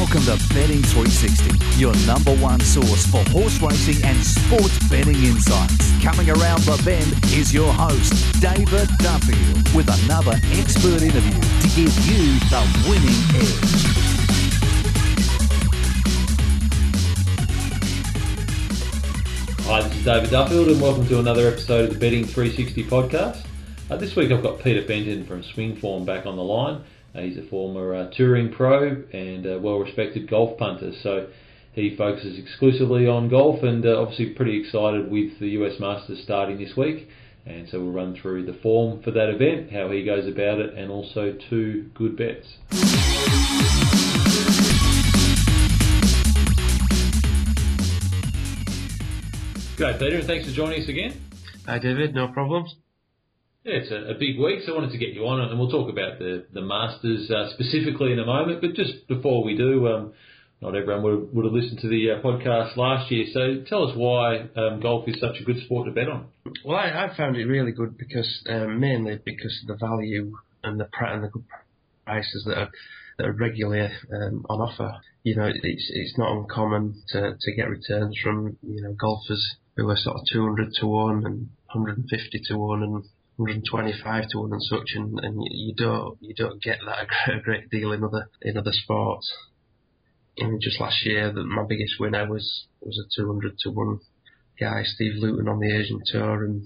Welcome to Betting 360, your number one source for horse racing and sports betting insights. Coming around the bend is your host, David Duffield, with another expert interview to give you the winning edge. Hi, this is David Duffield and welcome to another episode of the Betting 360 podcast. This week I've got Peter Benton from Swing Form back on the line. He's a former touring pro and a well-respected golf punter, so he focuses exclusively on golf and obviously pretty excited with the US Masters starting this week. And so we'll run through the form for that event, how he goes about it, and also two good bets. G'day Peter, and thanks for joining us again. Hi David, no problems. Yeah, it's a big week, so I wanted to get you on it, and we'll talk about the Masters specifically in a moment. But just before we do, not everyone would have listened to the podcast last year. So tell us why golf is such a good sport to bet on. Well, I found it really good because mainly because of the value and the good prices that are regularly on offer. You know, it's not uncommon to get returns from golfers who are sort of 200 to 1 and 150 to 1 and 125 to 1 and such, and you don't get that a great deal in other sports. Just last year, my biggest winner was a 200 to 1 guy, Steve Luton, on the Asian Tour, and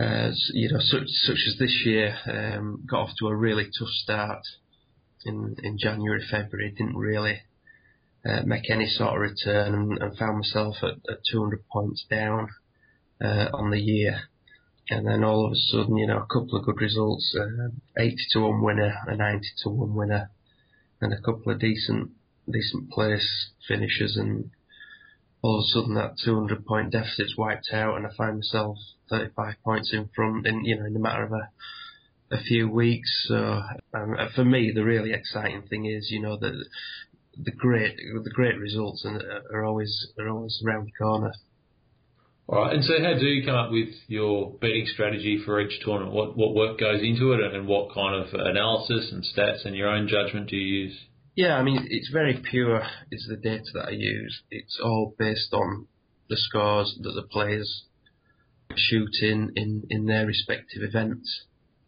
such as this year, got off to a really tough start in January, February. Didn't really make any sort of return, and found myself at 200 points down on the year. And then all of a sudden, a couple of good results, 80 to 1 winner, a 90 to 1 winner, and a couple of decent place finishes, and all of a sudden that 200 point deficit's wiped out, and I find myself 35 points in front in the matter of a few weeks. So for me, the really exciting thing is, that the great results are always around the corner. All right, and so how do you come up with your betting strategy for each tournament? What work goes into it, and what kind of analysis and stats and your own judgment do you use? Yeah, I mean, it's very pure, is the data that I use. It's all based on the scores that the players shoot in their respective events.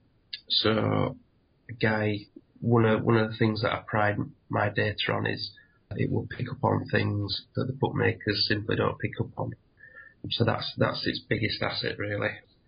So, one of the things that I pride my data on is it will pick up on things that the bookmakers simply don't pick up on. So that's its biggest asset, really.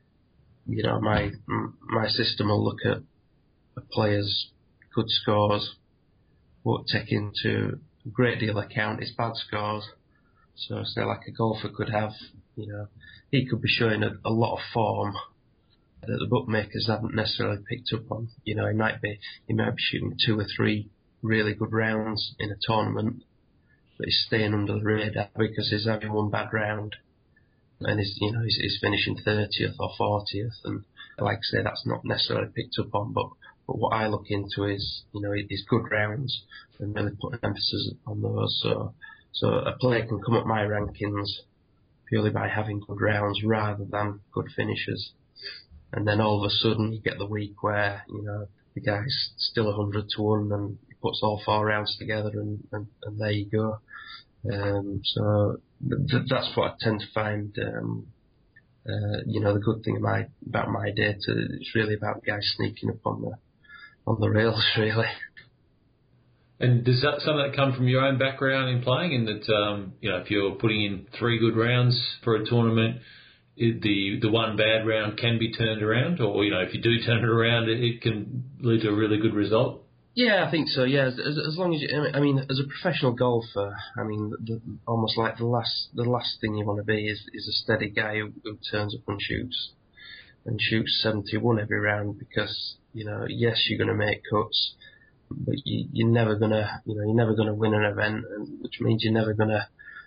My system will look at a player's good scores, won't take into a great deal of account his bad scores. So say like a golfer could have, he could be showing a lot of form that the bookmakers haven't necessarily picked up on. He might be shooting 2 or 3 really good rounds in a tournament, but he's staying under the radar because he's having one bad round. And he's finishing 30th or 40th, and like I say, that's not necessarily picked up on. But what I look into is, his good rounds, and really put an emphasis on those. So a player can come up my rankings purely by having good rounds rather than good finishes. And then all of a sudden you get the week where the guy's still 100 to 1, and he puts all 4 rounds together, and there you go. So that's what I tend to find. The good thing about my data, it's really about guys sneaking up on the rails, really. And does some of that come from your own background in playing? In that if you're putting in 3 good rounds for a tournament, the one bad round can be turned around, or if you do turn it around, it can lead to a really good result. Yeah, I think so. Yeah, as long as as a professional golfer, almost like the last thing you want to be is a steady guy who turns up and shoots 71 every round, because yes, you're going to make cuts, but you're never gonna win an event, which means you're never gonna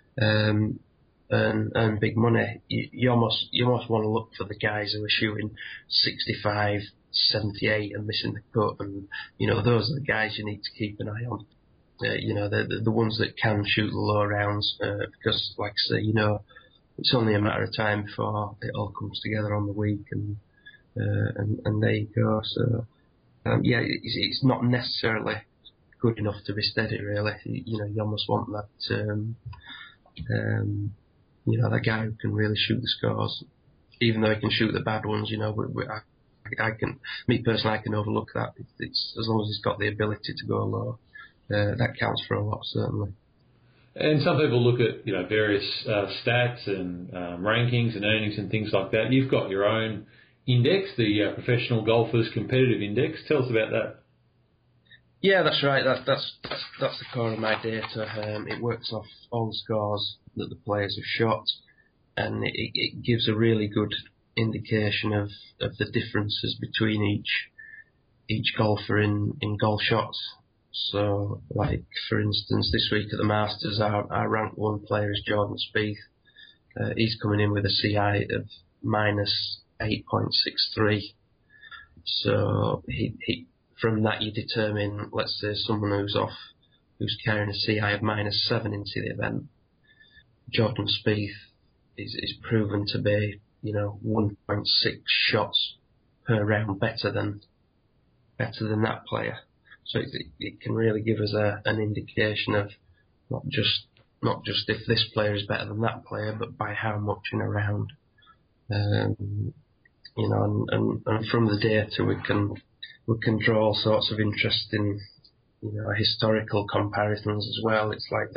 earn big money. You almost want to look for the guys who are shooting 65. 78 and missing the cut, and those are the guys you need to keep an eye on. The ones that can shoot the low rounds, because like I say, it's only a matter of time before it all comes together on the week, and there you go. So it's not necessarily good enough to be steady. Really, you almost want that. That guy who can really shoot the scores, even though he can shoot the bad ones. I can, me personally, I can overlook that. It's as long as he's got the ability to go low, that counts for a lot, certainly. And some people look at various stats and rankings and earnings and things like that. You've got your own index, the Professional Golfers Competitive Index. Tell us about that. Yeah, that's right. That's the core of my data. It works off all the scores that the players have shot, and it gives a really good indication of the differences between each golfer in golf shots. So, like, for instance, this week at the Masters, our ranked one player is Jordan Spieth. He's coming in with a CI of minus 8.63. So, he from that you determine, let's say, someone who's carrying a CI of minus 7 into the event. Jordan Spieth is proven to be, 1.6 shots per round better than that player. So it can really give us an indication of not just if this player is better than that player, but by how much in a round. And from the data we can draw all sorts of interesting, historical comparisons as well. It's like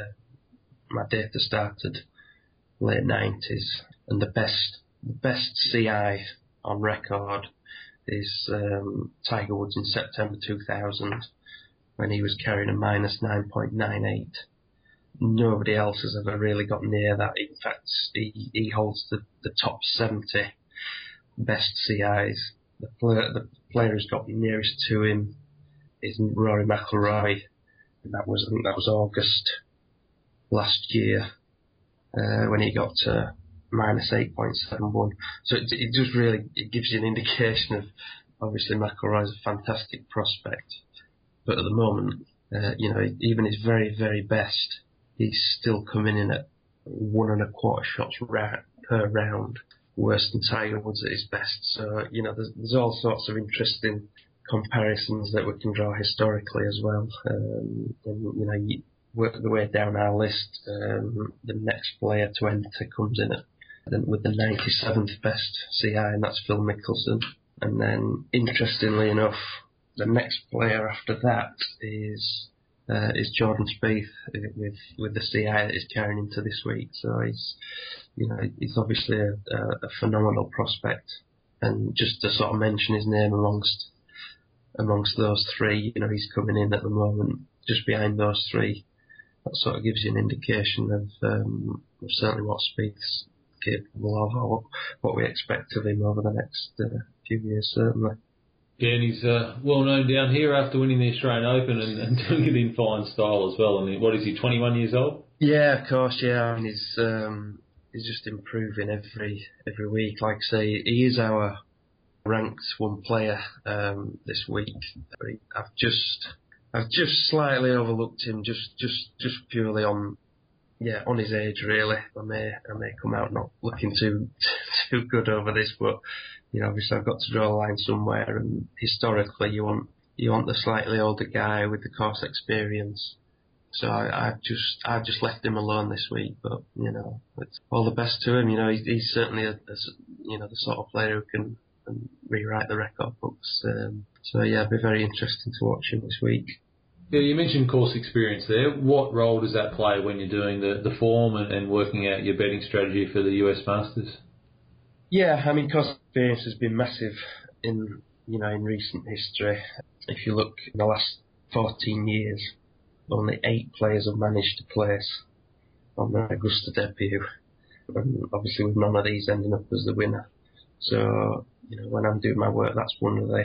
my data started late 90s, and the best CI on record is Tiger Woods in September 2000, when he was carrying a minus 9.98. Nobody else has ever really got near that. In fact, he holds the top 70 best CIs. The player who's got nearest to him is Rory McIlroy, and I think that was August last year, when he got to minus 8.71. So it just really, it gives you an indication of, obviously McIlroy's a fantastic prospect, but at the moment, even his very, very best, he's still coming in at 1.25 shots per round, worse than Tiger Woods at his best. So, there's all sorts of interesting comparisons that we can draw historically as well. You work the way down our list, the next player to enter comes in with the 97th best CI, and that's Phil Mickelson. And then, interestingly enough, the next player after that is Jordan Spieth with the CI that he's carrying into this week. So he's obviously a phenomenal prospect. And just to sort of mention his name amongst those three, he's coming in at the moment just behind those three. That sort of gives you an indication of certainly what Spieth's capable of, or what we expect of him over the next few years, certainly. Yeah, and he's well known down here after winning the Australian Open and doing it in fine style as well. I mean, what is he, 21 years old? Yeah, of course, yeah. I mean, he's just improving every week. Like I say, he is our ranked one player this week. I've just slightly overlooked him, just purely on his age, really. I may come out not looking too good over this, but obviously I've got to draw a line somewhere. And historically, you want the slightly older guy with the course experience. So I've just left him alone this week. But it's all the best to him. He's certainly the sort of player who can rewrite the record books. So yeah, it'll be very interesting to watch him this week. Yeah, you mentioned course experience there. What role does that play when you're doing the form and working out your betting strategy for the US Masters? Yeah, I mean, course experience has been massive in recent history. If you look in the last 14 years, only 8 players have managed to place on the Augusta debut, and obviously with none of these ending up as the winner. So when I'm doing my work, that's one of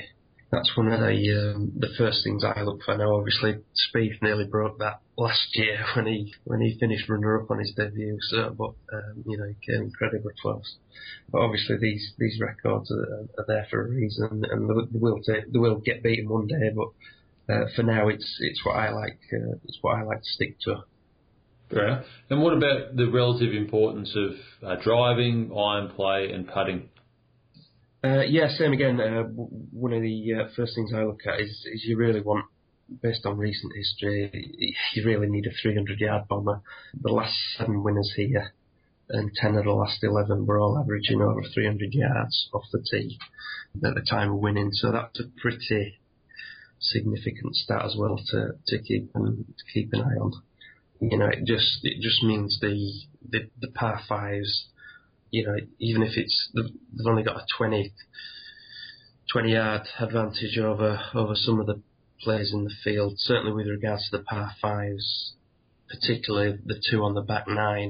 the first things I look for. Now, obviously, Spieth nearly broke that last year when he finished runner-up on his debut. So, but he came incredibly close. But obviously, these records are there for a reason, and they will get beaten one day. But for now, it's what I like. It's what I like to stick to. Yeah. And what about the relative importance of driving, iron play, and putting? Yeah, same again. One of the first things I look at is you really want based on recent history, you really need a 300-yard bomber. The last 7 winners here, and 10 of the last 11 were all averaging over 300 yards off the tee at the time of winning. So that's a pretty significant stat as well to keep an eye on. It just means the par fives. Even if they've only got a 20-yard advantage over some of the players in the field. Certainly with regards to the par fives, particularly the 2 on the back 9.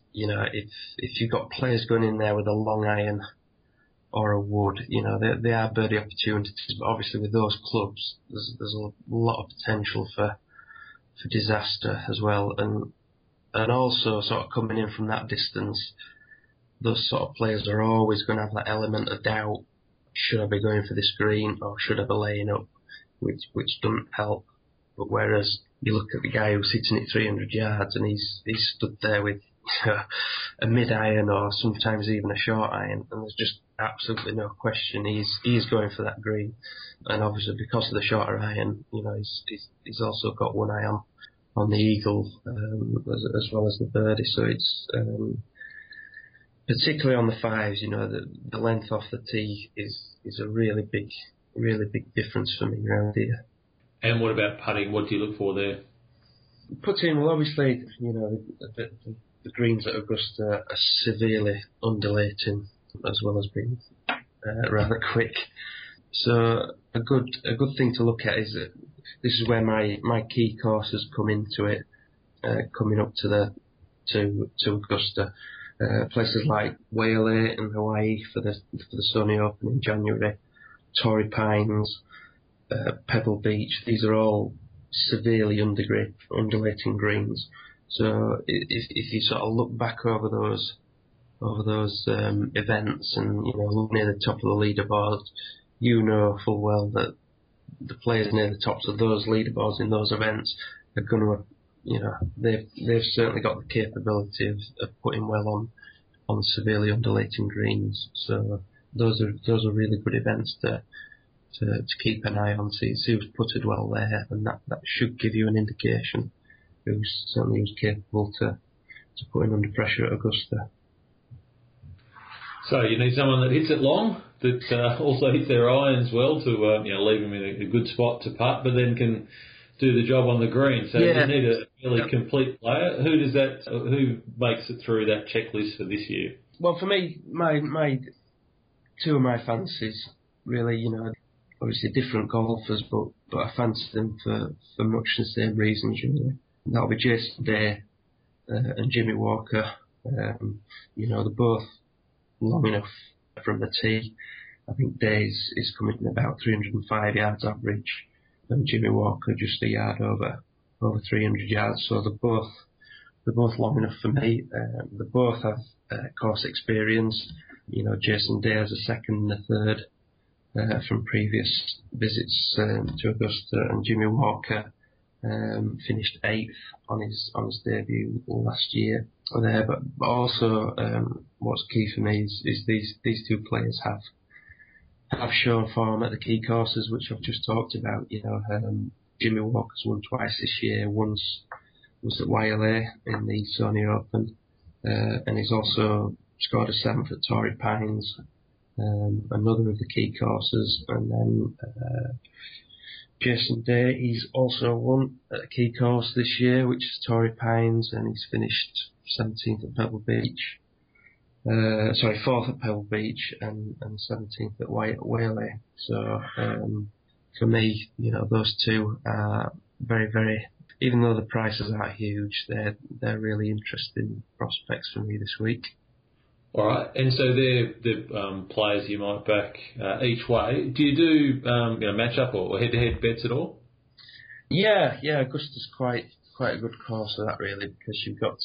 If you've got players going in there with a long iron or a wood, they are birdie opportunities. But obviously with those clubs, there's a lot of potential for disaster as well, and also sort of coming in from that distance, those sort of players are always going to have that element of doubt. Should I be going for this green or should I be laying up? Which doesn't help. But whereas you look at the guy who's hitting it 300 yards and he's stood there with a mid iron or sometimes even a short iron, and there's just absolutely no question he's going for that green. And obviously because of the shorter iron, he's also got one eye on the eagle as well as the birdie. So it's particularly on the fives, the length off the tee is a really big difference for me around here. And what about putting? What do you look for there? Putting, well, obviously, the greens at Augusta are severely undulating as well as being rather quick. So a good thing to look at is that this is where my key courses come into it, coming up to Augusta. Places like Wailea in Hawaii for the Sony Open in January, Torrey Pines, Pebble Beach. These are all severely undulating greens. So if you sort of look back over those events and near the top of the leaderboard, full well that the players near the tops of those leaderboards in those events are going to, they've certainly got the capability of putting well on severely undulating greens. So those are really good events to keep an eye on, see who's putted well there, and that should give you an indication who's capable to putting under pressure at Augusta. So you need someone that hits it long, that also hits their irons well to leave them in a good spot to putt, but then can do the job on the green. So you need a really complete player. Who makes it through that checklist for this year? Well, for me, my two of my fancies really, obviously different golfers, but I fancy them for much the same reasons really. That'll be Jason Day and Jimmy Walker. They're both long enough from the tee. I think Day is coming in about 305 yards average, and Jimmy Walker just a yard over 300 yards. So they're both long enough for me. They both have course experience. Jason Day has a second and a third from previous visits to Augusta, and Jimmy Walker finished 8th on his debut last year there. But also, what's key for me is these two players have shown form at the key courses, which I've just talked about. Jimmy Walker's won twice this year. Once was at Wailea in the Sony Open, and he's also scored a 7th at Torrey Pines, another of the key courses. And then Jason Day, he's also won at a key course this year, which is Torrey Pines, and he's finished 17th at Pebble Beach. 4th at Pebble Beach and 17th at Wailea. So for me, those two are very, very, even though the prices aren't huge, they're really interesting prospects for me this week. All right, and so they're the players you might back each way. Do you do match up or head-to-head bets at all? Yeah, Augusta's quite a good course for that really, because you've got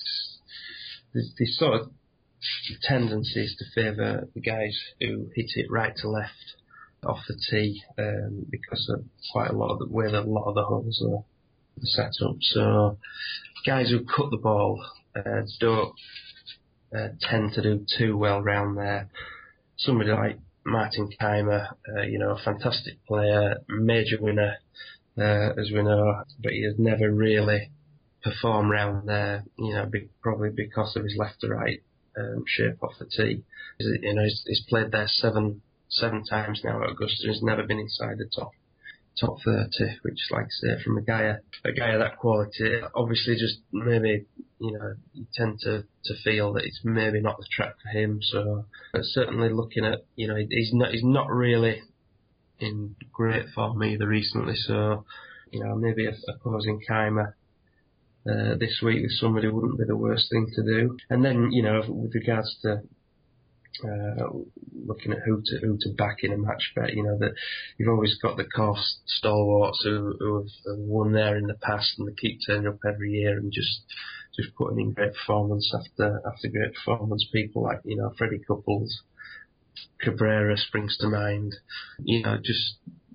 these sort of tendencies to favour the guys who hit it right to left off the tee, because of quite a lot of the way that a lot of the holes are set up. So guys who cut the ball don't tend to do too well round there. Somebody like Martin Keimer, a fantastic player, major winner as we know, but he has never really performed round there, probably because of his left to right shape off the tee. He's played there seven times now at Augusta. He's never been inside the top 30, which, like I say, from a guy of that quality, obviously just maybe, you tend to feel that it's maybe not the track for him. So, but certainly looking at, he's not really in great form either recently. So, maybe opposing Keimer this week with somebody wouldn't be the worst thing to do. And then, with regards to looking at who to back in a match bet, that you've always got the course stalwarts who have won there in the past, and they keep turning up every year and just putting in great performance after great performance. People like Freddie Couples, Cabrera springs to mind. Just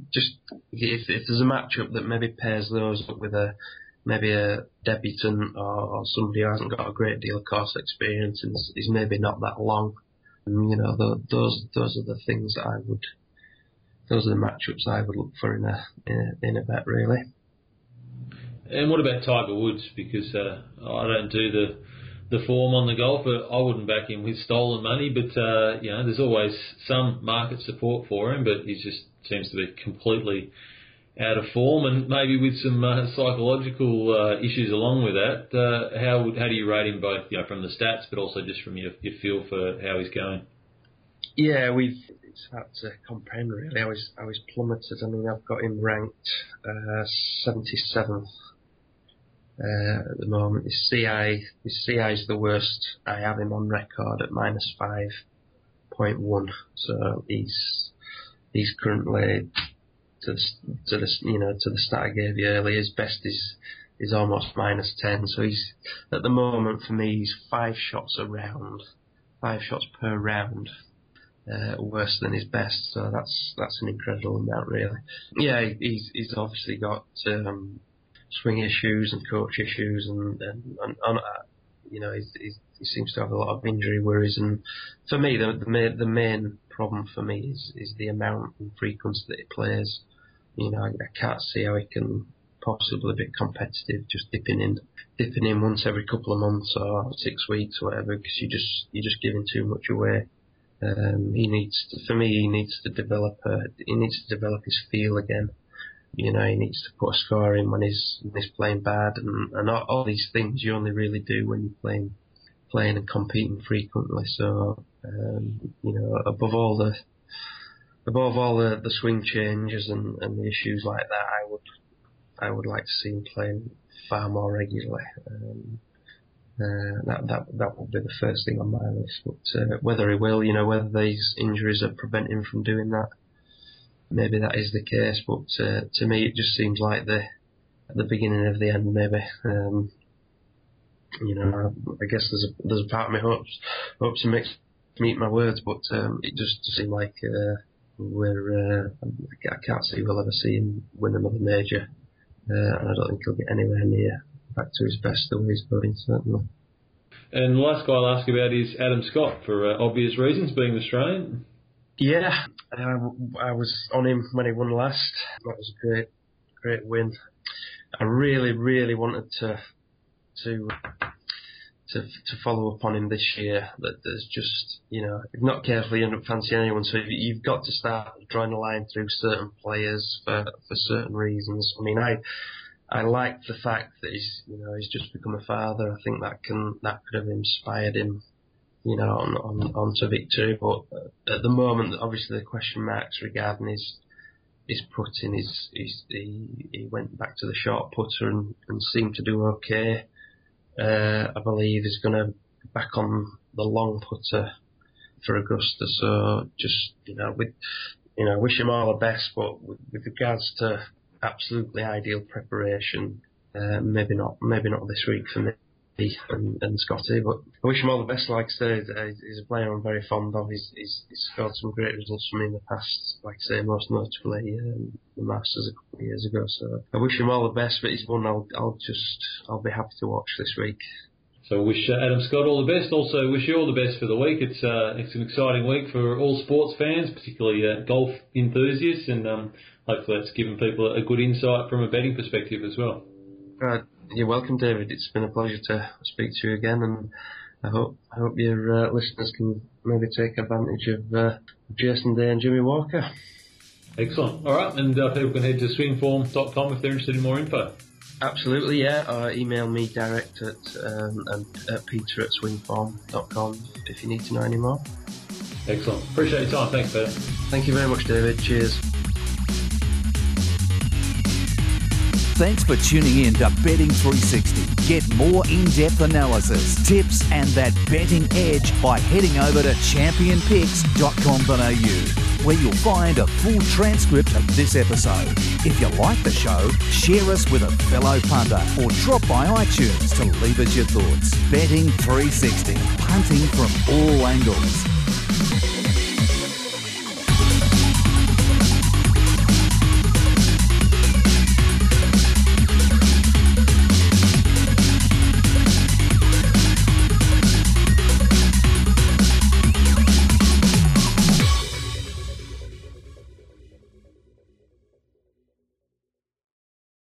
if there's a matchup that maybe pairs those up with maybe a debutant or somebody who hasn't got a great deal of course experience and is maybe not that long. Those are the things that those are the matchups I would look for in a bet, really. And what about Tiger Woods? Because I don't do the form on the golfer. I wouldn't back him with stolen money, but there's always some market support for him. But he just seems to be completely out of form, and maybe with some psychological issues along with that. How do you rate him both, from the stats, but also just from your feel for how he's going? Yeah, it's hard to comprehend really. I was plummeted. I mean, I've got him ranked 77th at the moment. His CI is the worst. I have him on record at -5.1. So he's currently, to the stat I gave you earlier, his best is almost -10. So he's, at the moment for me, he's 5 shots per round worse than his best. So that's an incredible amount, really. Yeah, he's obviously got swing issues and coach issues, and he seems to have a lot of injury worries. And for me, the main problem for me is the amount and frequency that he plays. I can't see how he can possibly be competitive just dipping in once every couple of months or 6 weeks or whatever, because you're just giving too much away. He needs to develop his feel again. He needs to put a score in when he's playing bad, and all these things you only really do when you're playing and competing frequently. So above all the swing changes and the issues like that, I would like to see him playing far more regularly. That will be the first thing on my list. But whether he will, whether these injuries are preventing him from doing that, maybe that is the case. But to me, it just seems like the beginning of the end. Maybe I guess there's a part of me hopes and makes me eat my words, but it just seems like I can't see we'll ever see him win another major, and I don't think he'll get anywhere near back to his best the way he's going, certainly. And the last guy I'll ask about is Adam Scott, for obvious reasons, being Australian. Yeah, I was on him when he won last. That was a great win. I really, really wanted to follow up on him this year. That there's just, if not careful, you end up fancying anyone. So you've got to start drawing a line through certain players for certain reasons. I mean, I like the fact that he's just become a father. I think that could have inspired him, onto victory. But at the moment, obviously the question marks regarding his putting. He went back to the short putter and seemed to do okay. I believe he's going to be back on the long putter for Augusta. So just wish him all the best. But with regards to absolutely ideal preparation, maybe not this week for me and Scotty, but I wish him all the best. Like I said, he's a player I'm very fond of. He's scored some great results for me in the past, like I say, most notably the Masters a couple of years ago. So I wish him all the best, but he's one I'll be happy to watch this week. So wish Adam Scott all the best. Also wish you all the best for the week. It's an exciting week for all sports fans, particularly golf enthusiasts, and hopefully that's given people a good insight from a betting perspective as well. You're welcome, David. It's been a pleasure to speak to you again, and I hope your listeners can maybe take advantage of Jason Day and Jimmy Walker. Excellent. All right, and people can head to swingform.com if they're interested in more info. Absolutely, yeah. Or email me direct at peter@swingform.com if you need to know any more. Excellent. Appreciate your time. Thanks, Peter. Thank you very much, David. Cheers. Thanks for tuning in to Betting 360. Get more in-depth analysis, tips and that betting edge by heading over to championpicks.com.au, where you'll find a full transcript of this episode. If you like the show, share us with a fellow punter or drop by iTunes to leave us your thoughts. Betting 360, punting from all angles.